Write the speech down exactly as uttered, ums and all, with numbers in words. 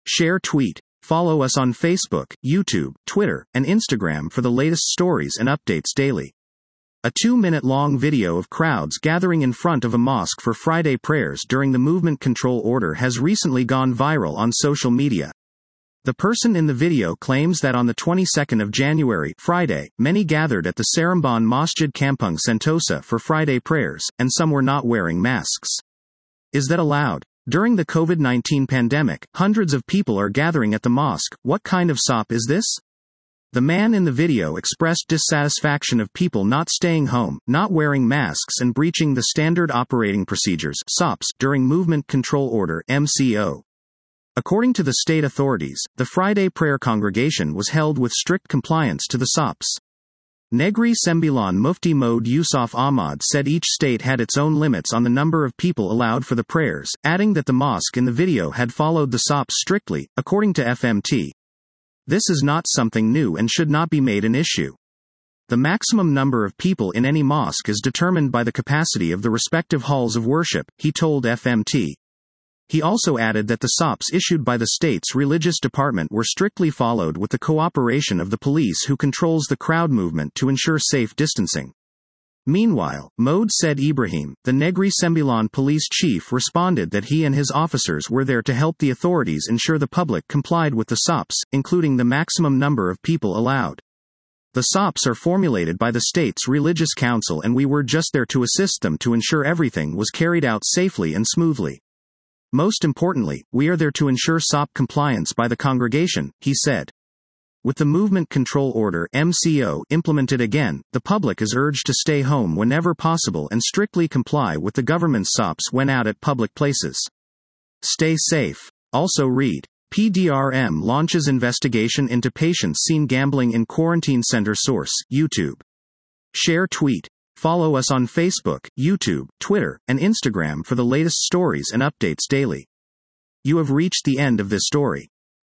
Share tweet. Follow us on Facebook, YouTube, Twitter, and Instagram for the latest stories and updates daily. A two-minute-long video of crowds gathering in front of a mosque for Friday prayers during the movement control order has recently gone viral on social media. The person in the video claims that on the twenty-second of January, Friday, many gathered at the Seremban Masjid Kampung Sentosa for Friday prayers, and some were not wearing masks. Is that allowed? During the COVID nineteen pandemic, hundreds of people are gathering at the mosque. What kind of S O P is this? The man in the video expressed dissatisfaction of people not staying home, not wearing masks and breaching the Standard Operating Procedures S O Ps during Movement Control Order M C O. According to the state authorities, the Friday prayer congregation was held with strict compliance to the S O Ps. Negri Sembilan Mufti Mohd Yusuf Ahmad said each state had its own limits on the number of people allowed for the prayers, adding that the mosque in the video had followed the S O Ps strictly, according to F M T. This is not something new and should not be made an issue. The maximum number of people in any mosque is determined by the capacity of the respective halls of worship, he told F M T. He also added that the S O Ps issued by the state's religious department were strictly followed with the cooperation of the police who controls the crowd movement to ensure safe distancing. Meanwhile, Mohd said Ibrahim, the Negri Sembilan police chief, responded that he and his officers were there to help the authorities ensure the public complied with the S O Ps, including the maximum number of people allowed. The S O Ps are formulated by the state's religious council and we were just there to assist them to ensure everything was carried out safely and smoothly. Most importantly, we are there to ensure S O P compliance by the congregation, he said. With the Movement Control Order M C O implemented again, the public is urged to stay home whenever possible and strictly comply with the government's S O Ps when out at public places. Stay safe. Also read. P D R M launches investigation into patients seen gambling in quarantine center. Source, YouTube. Share tweet. Follow us on Facebook, YouTube, Twitter, and Instagram for the latest stories and updates daily. You have reached the end of this story.